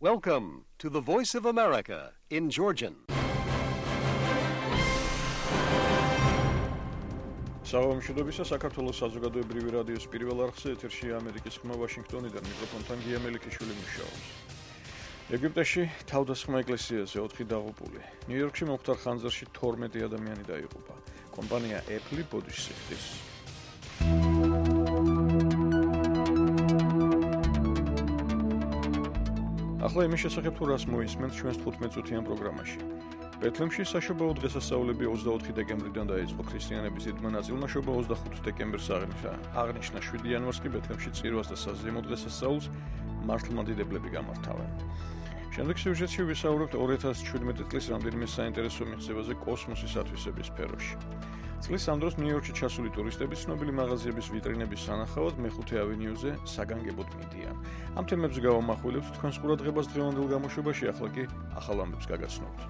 Welcome to the Voice of America in Georgian. Საუბრობისა საქართველოს საზოგადოებრივი რადიოს პირველ არხზე ეთერშია ამერიკის ხმა ვაშინგტონიდან მიკროფონთან გია მელიქიშვილი მუშაობს. ეგვიპტეში თავდასხმა ეკლესიაზე 4 დაღუპული. ნიუ-იორკში მომხდარ ხანძარში 12 ადამიანი დაიღუპა. კომპანია Apple ბოდიშს იხდის. ახლა იმის შესახებ თუ რას მოისმენთ ჩვენს 15 წუთიან პროგრამაში. ბეთლემში საშობაო დღესასწაულები 24 დეკემბრიდან დაიწყო. ქრისტიანების დიდმა ნაწილმა შობა 25 დეკემბერს აღნიშნა. 7 იანვარს კი ბეთლემში წირვას და საზეიმო დღესასწაულს მართლმადიდებლები გამართავენ. შემდეგ სიუჟეტში ვისაუბრებთ 2017 წლის რამდენიმე საინტერესო მიღწევაზე კოსმოსის ათვისების სფეროში. წლის ამ დროს ნიუ-იორკში ჩასული ტურისტები ცნობილი მაღაზიების ვიტრინების სანახავად მეხუთე ავენიუზე საგანგებოდ მიდიან. ამ თემებზე გავამახვილებთ თქვენს ყურადღებას დღევანდელ გამოშვებაში, ახლა კი ახალ ამბებს გაგაცნობთ.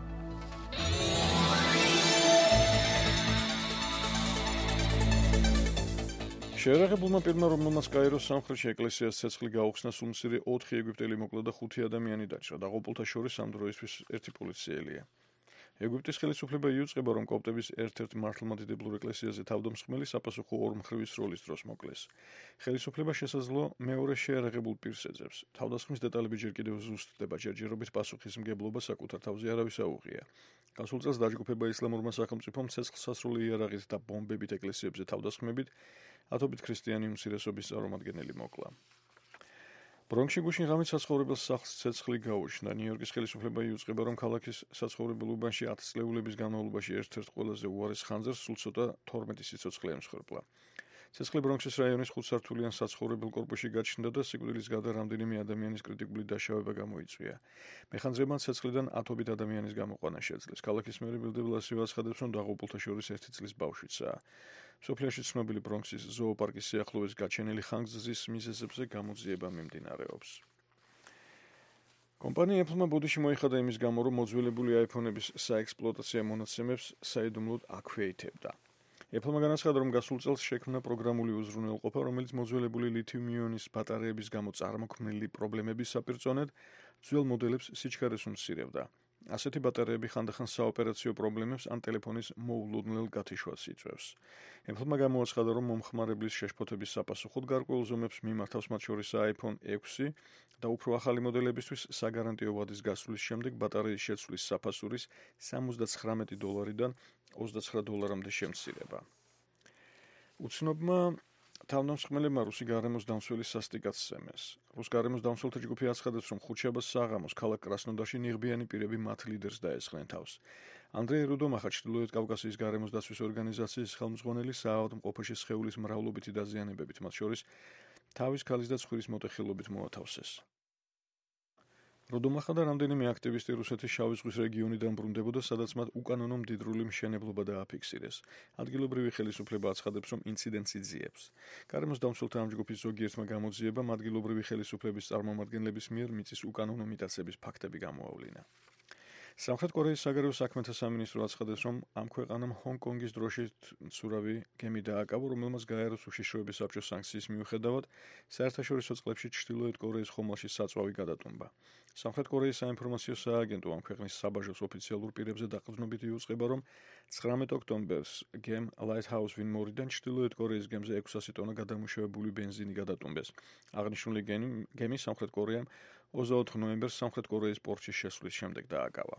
შეერაღებულმა პირმა, რომელმაც კაიროს სამხრეთში ეკლესიას ცეცხლი გაუხსნა, სულ მცირე 4 ეგვიპტელი მოკლა და 5 ადამიანი დაჭრა. დაღუპულთა შორის ამ დროისთვის ერთი პოლიციელია. ეგვიპტის ხელისუფლება იუწყება, რომ კოპტების ერთ-ერთ მართლმადიდებლურ ეკლესიაზე თავდამსხმელი საპასუხო ორმხრივის როლის დროს მოკლეს. ხელისუფლება შესაძლო მეორე შეერაღებულ პირს ეძებს. თავდასხმის დეტალები ჯერ კიდევ ზუსტდება, ჯერჯერობით პასუხისმგებლობა საკუთარ თავზე არავის აუღია. გასულ წელს დაჯგუფება ისლამურმა სახელმწიფომ ცეცხლსასროლი იარაღით და ბომბებით ეკლესიებზე თავდასხმებით ათობით ქრისტიანი უმცირესობის წარმომადგენელი მოკლა. ბრონქსში გუშინ ღამით საცხოვრებელ სახლს ცეცხლი გაუჩნდა. ნიუ-იორკის ხელისუფლება იუწყება, რომ ქალაქის საცხოვრებელ უბანში 10 წლეულების განმავლობაში ერთ-ერთ ყველაზე უარეს ხანძარს სულ ცოტა 12 სიცოცხლე ემსხვერპლა. ცეცხლი ბრონქსის რაიონის 5 სართულიან საცხოვრებელ კორპუსში გაჩნდა და სიკვდილის გარდა რამდენიმე ადამიანის კრიტიკული დაშავება გამოიწვია. მეხანძრებმა ცეცხლიდან ათობით ადამიანის გამოყვანა შეძლეს. ქალაქის მერი ბილ დე ბლასიო აცხადებს, რომ დაღუპულთა შორის 1 წლის ბავშვიცაა. სოფლიოში ცნობილი ბრონქსის ზოოპარკის სიახლოვეს გაჩენილი ხანგრძლივი მიზეზებზე გამოძიება მიმდინარეობს. კომპანია Apple-მა ბოდიში მოიხადა იმის გამო, რომ მოძველებული iPhone-ების საექსპლუატაციო მონაცემებს საიდუმლოდ აქვეითებდა. Apple-მა განაცხადა, რომ გასულ წელს შექმნა პროგრამული უზრუნველყოფა, რომელიც მოძველებული ლითიუმ-იონის ბატარეების გამო წარმოქმნილი პრობლემების საპირწონედ ძველ მოდელებს სიჩქარეს უმცირებდა. ასეთი ბატარეები ხანდახან საოპერაციო პრობლემებს ან ტელეფონის მოულოდნელ გათიშვას იწვევს. Apple-მა გამოაცხადა, რომ მომხმარებლის შეშფოთების sapasუხოდ გარკვეულ ზომებს მიმართავს, მათ შორისაა iPhone 6 და უფრო ახალი მოდელებისთვის საგარანტიო ვადის გასვლის შემდეგ ბატარეის შეცვლის საფასურის $79-დან $29-მდე შემცირება. უცნობმა თავდამსხმელებმა რუსი გარემოს დამცველი სასტიკად სცემეს. რუს გარემოს დამცველთა ჯგუფი აცხადებს, რომ ხუთშაბათს საღამოს ქალაქ კრასნოდარში ნიღბიანი პირები მათ ლიდერს დაესხნენ თავს. ანდრეი რუდომახა, ჩრდილოეთ კავკასიის გარემოს დაცვის ორგანიზაციის ხელმძღვანელი, საავადმყოფოში სხეულის მრავლობითი დაზიანებებით, მათ შორის თავის ქალის და ცხვირის მოტეხილობით მოათავსეს. რუდომახა და რამდენიმე აქტივისტი რუსეთის შავი ზღვის რეგიონიდან ბრუნდებოდა, სადაც მათ უკანონო მდიდრული მშენებლობა დააფიქსირეს. ადგილობრივი ხელისუფლება აცხადებს, რომ ინციდენტს იძიებს. გარემოს დამცველთა ამ ჯგუფის ზოგიერთმა გამოძიებამ ადგილობრივი ხელისუფლების წარმომადგენლების მიერ მიწის უკანონო მიტაცების ფაქტები გამოავლინა. სამხრეთ კორეის საგარეო საქმეთა სამინისტრო აცხადებს, რომ ამ ქვეყანამ ჰონგ-კონგის დროშით მცურავი გემი დააკავა, რომელმაც გაეროს უშიშროების საბჭოს სანქციის მიუხედავად საერთაშორისო წყლებში ჩრდილოეთ კორეის ხომალდში საწვავი გადატუმბა. სამხრეთ კორეის საინფორმაციო სააგენტო ამ ქვეყნის საბაჟოს ოფიციალურ პირებზე დაყრდნობით იუწყება, რომ 19 ოქტომბერს გემ Lighthouse Win-მორიდან ჩრდილოეთ კორეის გემზე 600 ტონა გადამუშავებული ბენზინი გადატუმბეს. აღნიშნული გემი სამხრეთ კორეამ 24 ნოემბერს სამხრეთ კორეის პორტში შესვლის შემდეგ დააკავა.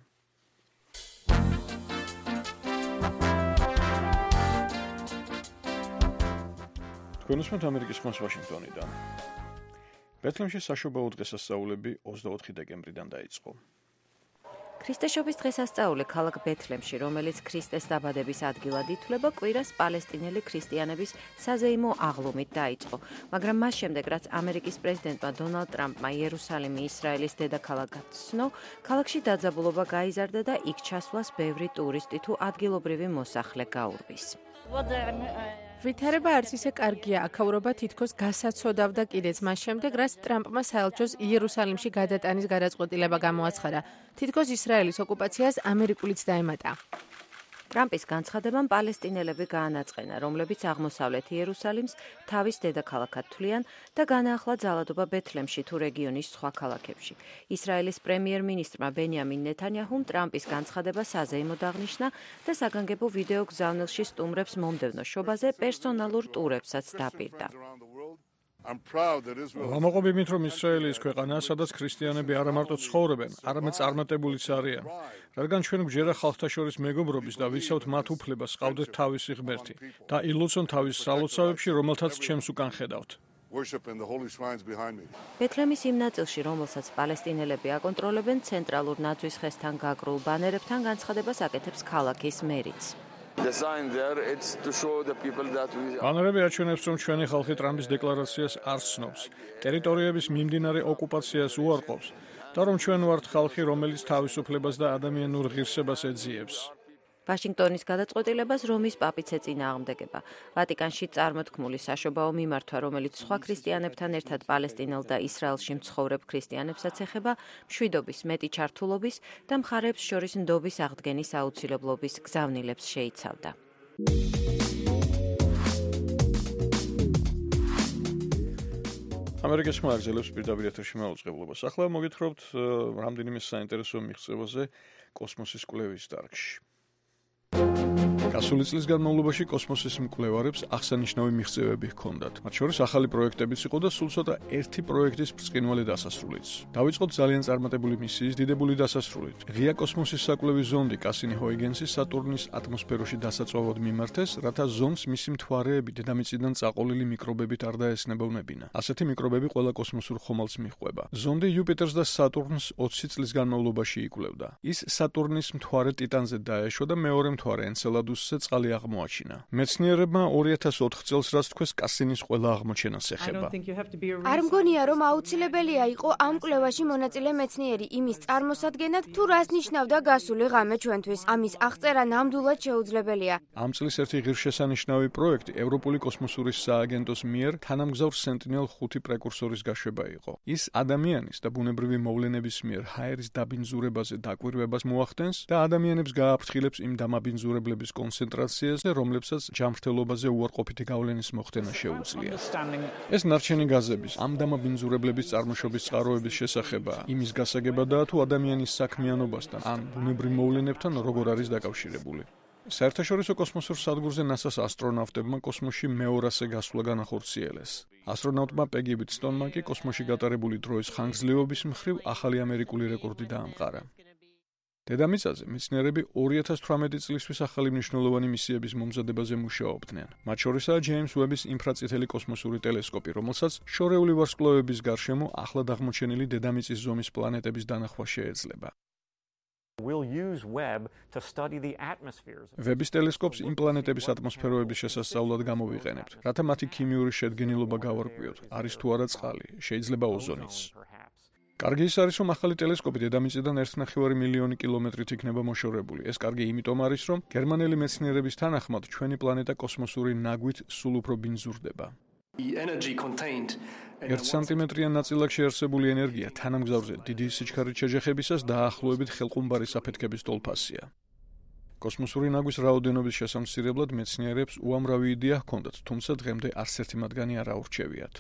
თქვენ უსმენთ ამერიკის ხმას ვაშინგტონიდან. ბეთლემში საშობაო დღესასწაულები 24 დეკემბრიდან დაიწყო. ქრისტეშობის დღესასწაული ქალაქ ბეთლემში, რომელიც ქრისტეს დაბადების ადგილად ითვლება, კვირას პალესტინელი ქრისტიანების საზეიმო აღლუმით დაიწყო, მაგრამ მას შემდეგ, რაც ამერიკის პრეზიდენტმა დონალდ ტრამპმა იერუსალიმი ისრაელის დედაქალაქად ცნო, ქალაქში დაძაბულობა გაიზარდა და იქ ჩასვლას ბევრი ტურისტი თუ ადგილობრივი მოსახლე გაურბის. ვითარება არც ისე კარგია, აქაურობა თითქოს გასაცოდავდა კიდეც მას შემდეგ, რაც ტრამპმა საელჩოს იერუსალიმში გადატანის გადაწყვეტილება გამოაცხადა. თითქოს ისრაელის ოკუპაციას ამერიკულიც დაემატა. ტრამპის განცხადებამ პალესტინელები გაანაწყენა, რომლებიც აღმოსავლეთ იერუსალიმს თავის დედაქალაქად თვლიან და განაახლა ძალადობა ბეთლემში თუ რეგიონის სხვა ქალაქებში. ისრაელის პრემიერ-მინისტრმა ბენიამინ ნეთანიაჰუმ ტრამპის განცხადება საზეიმოდ აღნიშნა და საგანგებო ვიდეო გზავნილში სტუმრებს მომდევნო შობაზე პერსონალურ ტურებსაც დაპირდა. ვამაყობ იმით, რომ ისრაელი ის ქვეყანაა, სადაც ქრისტიანები არა მარტო ცხოვრობენ, არამედ წარმატებულიც არიან. რადგან ჩვენ გვჯერა ხალხთა შორის მეგობრობის და ვიცავთ მათ უფლებას, ყავდეთ თავისი ღმერთი და ილოცონ თავის სალოცავებში, რომელთაც ჩემს უკან ხედავთ. ბეთლემის იმ ნაწილში, რომელსაც პალესტინელები აკონტროლებენ, ცენტრალურ ნაძვის ხესთან გაგრულ ბანერებთან განცხადებას აკეთებს ქალაქის მერიც. ბანერები აჩვენებს, რომ ჩვენი ხალხი ტრამპის დეკლარაციას არ ცნობს, ტერიტორიების მიმდინარე ოკუპაციას უარყოფს და რომ ჩვენ ვართ ხალხი, რომელიც თავისუფლებას და ადამიანურ ღირსებას ეძიებს. ვაშინგტონის გადაწყვეტილებას რომის პაპიც ეწინააღმდეგება. ვატიკანში წარმოთქმული საშობაო მიმართვა, რომელიც სხვა ქრისტიანებთან ერთად პალესტინელ და ისრაელში მცხოვრებ ქრისტიანებსაც ეხება, მშვიდობის, მეტი ჩართულობის და მხარეებს შორის ნდობის აღდგენის აუცილებლობის გზავნილებს შეიცავდა. ამერიკის ხმა აგზელებს პირდაპირ ეთერში მაუწყებლობას. ახლა მოგითხრობთ რამდენიმე საინტერესო მიღწევაზე კოსმოსის კვლევის დარგში. გასული წლის განმავლობაში კოსმოსის მკვლევარებს აღსანიშნავი მიღწევები ჰქონდათ. მათ შორის ახალი პროექტებიც იყო და სულ ცოტა ერთი პროექტის ბრწყინვალე დასასრულიც. დავიწყოთ ძალიან წარმატებული მისიის დიდებული დასასრულით. ღია კოსმოსის საკვლევი ზონდი კასინი-ჰოიგენსი სატურნის ატმოსფეროში დასაწვავად მიმართეს, რათა ზონდს მისი მთვარეები დედამიწიდან წაყოლილი მიკრობებით არ დაესნებოვნებინა. ასეთი მიკრობები ყველა კოსმოსურ ხომალდს მიჰყვება. ზონდი იუპიტერს და სატურნს 20 წლის განმავლობაში იკვლევდა. ის სატურნის მთვარე ტიტანზე დაეშვა და მეორე მთვარე ენცელადუსზე წყალი აღმოაჩინა. მეცნიერებმა 2004 წელს რაც თქვეს კასინის ყველა აღმოჩენას ეხება. არ მგონია, რომ აუცილებელია იყო ამ კვლევაში მონაწილე მეცნიერი იმის წარმოსადგენად, თუ რას ნიშნავდა გასული ღამე ჩვენთვის. ამის აღწერა ნამდვილად შეუძლებელია. ამ წლის ერთი ღირსშესანიშნავი პროექტი ევროპული კოსმოსური სააგენტოს მიერ თანამგზავრ Sentinel-5 პრეკურსორის გაშვება იყო. ის ადამიანის და ბუნებრივი მოვლენების მიერ ჰაერის დაბინძურებაზე დაკვირვებას მოახდენს და ადამიანებს გააფრთხილებს იმ დამაბინძურებლების კონცენტრაციაზე, რომლებსაც ჯანმრთელობაზე უარყოფითი გავლენის მოხდენა შეუძლია. ეს ნარჩენი გაზების, ამ დამაბინძურებლების წარმოშობის წყაროების შესახება იმის გასაგებადაა, თუ ადამიანის საქმიანობასთან ან ბუნებრივ მოვლენებთან როგორ არის დაკავშირებული. საერთაშორისო კოსმოსურ სადგურზე NASA-ს ასტრონავტებმა კოსმოსში მეორასე გასვლა განახორციელეს. ასტრონავტმა პეგი ვიტსტონმა კი კოსმოსში გატარებული დროის ხანგრძლივობის მხრივ ახალი ამერიკული რეკორდი დაამყარა. დედამიწაზე მეცნიერები 2018 წლისთვის ახალი მნიშვნელოვანი მისიების მომზადებაზე მუშაობდნენ. მათ შორისაა ჯეიმს უების ინფრაწითელი კოსმოსური ტელესკოპი, რომელსაც შორეული ვარსკვლავების გარშემო ახლად აღმოჩენილი დედამიწის ზომის პლანეტების დანახვა შეეძლება. ვების ტელესკოპს იმ პლანეტების ატმოსფეროების შესასწავლად გამოვიყენებთ, რათა მათი ქიმიური შედგენილობა გავარკვიოთ, არის თუ არა წყალი, შეიძლება ოზონიც. კარგი ის არის, რომ ახალი ტელესკოპი დედამიწიდან 1,5 მილიონი კილომეტრით იქნება მოშორებული. ეს კარგი იმიტომ არის, რომ გერმანელი მეცნიერების თანახმად ჩვენი პლანეტა კოსმოსური ნაგვით სულ უფრო ბინძურდება. 1 სანტიმეტრიან ნაწილაკში არსებული ენერგია თანამგზავრზე დიდი სიჩქარით შეჯახებისას დაახლოებით ხელყუმბარის საფეთქების ტოლფასია. კოსმოსური ნაგვის რაოდენობის შესამცირებლად მეცნიერებს უამრავი იდეა ჰქონდათ, თუმცა დღემდე არც ერთი მათგანი არ აურჩევიათ.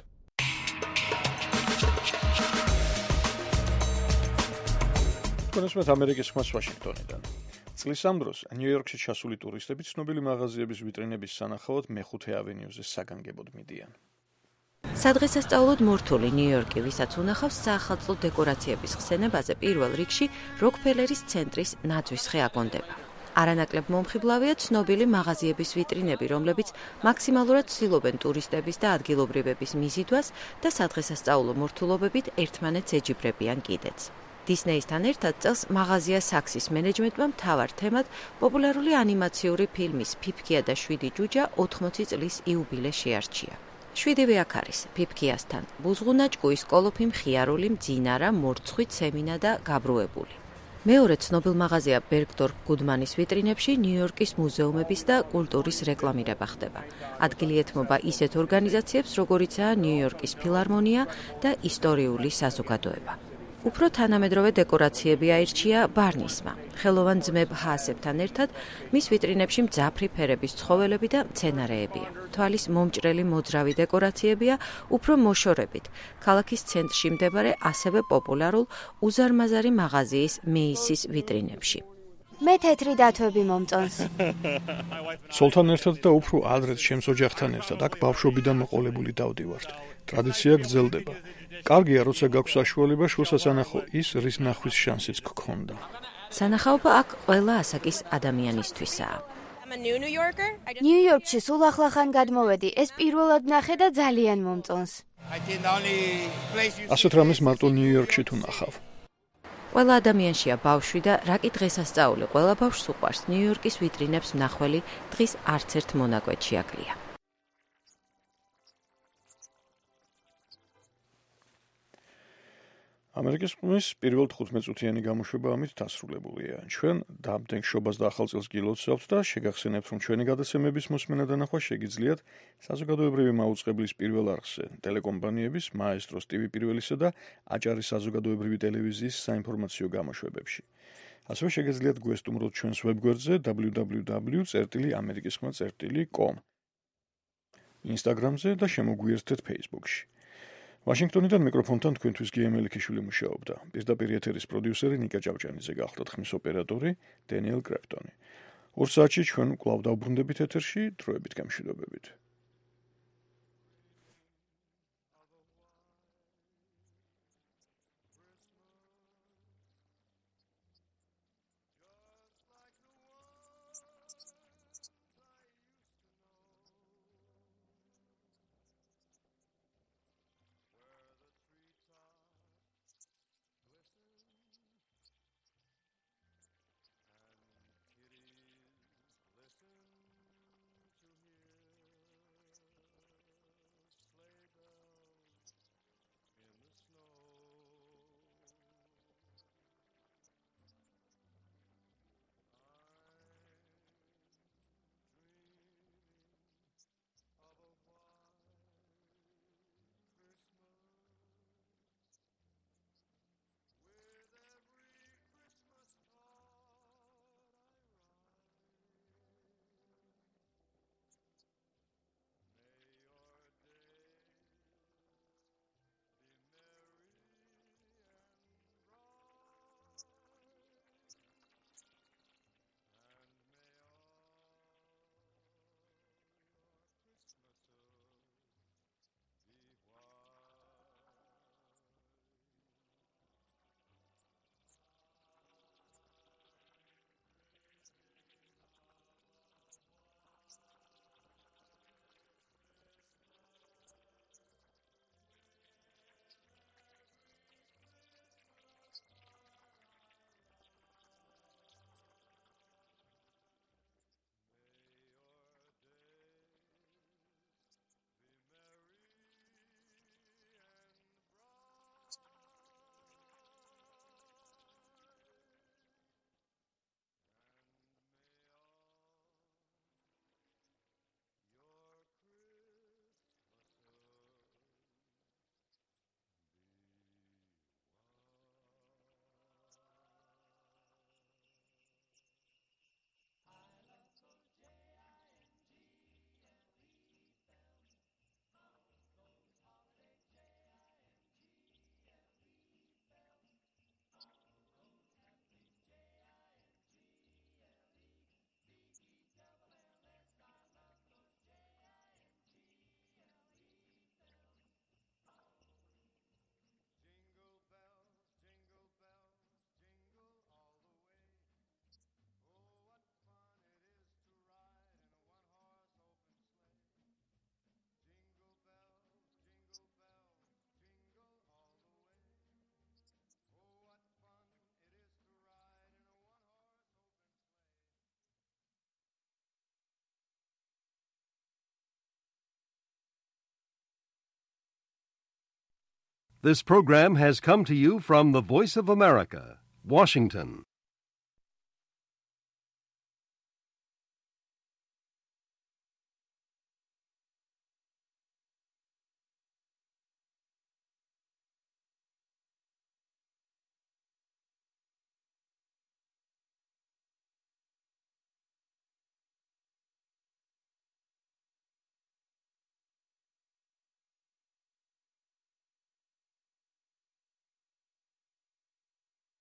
კონსმეთ ამერიკის ხმას ვაშინგტონიდან. წლის ამ დროს ნიუ-იორკში ჩასული ტურისტები ცნობილი მაღაზიების ვიტრინების სანახავად მეხუთე ავენიუზე საგანგებოდ მიდიან. სადღესასწაულოდ მორთული ნიუ-იორკი, ვისაც უნახავს საახალწლო დეკორაციების ხსენებაზე, პირველ რიგში როკფელერის ცენტრის ნაძვის ხე აკონდება. არანაკლებ მომხიბლავია ცნობილი მაღაზიების ვიტრინები, რომლებიც მაქსიმალურად ცდილობენ ტურისტების და ადგილობრივების მიზიდვას და სადღესასწაულო მორთულობებით ერთმანეთს ეჯიბრებიან კიდეც. დისნეისთან ერთად წელს მაღაზია საქსის მენეჯმენტმა მთავარ თემად პოპულარული ანიმაციური ფილმის „ფიფქია და 7 ჯუჯა“ 80 წლის იუბილე შეარჩია. 7-ვე აქ არის ფიფქიასთან: ბუზღუნა, ჭკუის კოლოფი, მხიარული, მძინარა, მორცხვი, ცემინა და გაბრუებული. მეორე ცნობილ მაღაზია ბერგდორფ გუდმანის ვიტრინებში ნიუ-იორკის მუზეუმების და კულტურის რეკლამირება ხდება. ადგილი ეთმობა ისეთ ორგანიზაციებს, როგორიცაა ნიუ-იორკის ფილარმონია და ისტორიული საზოგადოება. უფრო თანამედროვე დეკორაციები აირჩია ბარნისმა. ხელოვან ძმებ ჰაასებთან ერთად მის ვიტრინებში მძაფრი ფერების ცხოველები და მცენარეებია. თვალის მომჭრელი მოძრავი დეკორაციებია უფრო მოშორებით. ქალაქის ცენტრში მდებარე ასევე პოპულარულ უზარმაზარი მაღაზიის მეისის ვიტრინებში. მე თეთრი დათვები მომწონს. ცოლთან ერთად და უფრო ადრეც ჩემს ოჯახთან ერთად აქ ბავშვობიდან მოყოლებული დავდივართ. ტრადიცია გრძელდება. კარგია, როცა გაქვს საშუალება შვილსაც ანახო ის, რის ნახვის შანსიც გქონდა. სანახაობა აქ ყველა ასაკის ადამიანისთვისაა. ნიუ-იორკში სულ ახლახან გადმოვედი. ეს პირველად ნახე და ძალიან მომწონს. ასეთ რამეს მარტო ნიუ-იორკში თუ ნახავ. ყველა ადამიანშია ბავშვი და რაკი დღესასწაული ყველა ბავშვს უყვარს. ნიუ-იორკის ვიტრინებს მნახველი დღის არც ერთ მონაკვეთში აკლია. ამერიკის ყმის პირველ 15 წუთიანი გამოშვება ამით დასრულებულია. ჩვენ დამდგენ შობას და ახალ წელს გილოცავთ და შეგახსენებთ, რომ ჩვენი გადაცემების მოსმენა და ნახვა შეგიძლიათ საზოგადოებრივი მაუწყებლის პირველ არხზე, ტელეკომპანიების მაესტროს TV პირველისა და აჭარის საზოგადოებრივი ტელევიზიის საინფორმაციო გამოშვებებში. ასევე შეგიძლიათ გვესტუმროთ ჩვენს ვებგვერდზე www.amerikiskhma.com, Instagram-ზე და შემოგვიერთდეთ Facebook-ში. ვაშინგტონიდან მიკროფონთან თქვენთვის გიემელიქიშვილი მუშაობდა. პირდაპირ ეთერის პროდიუსერი ნიკა ჭავჭანიძე გახლდათ ხმის ოპერატორი დენიელ კრეპტონი. 2 საათში ჩვენ კვლავ დავბრუნდებით ეთერში, დროებით გამშვიდობებით. This program has come to you from the Voice of America, Washington.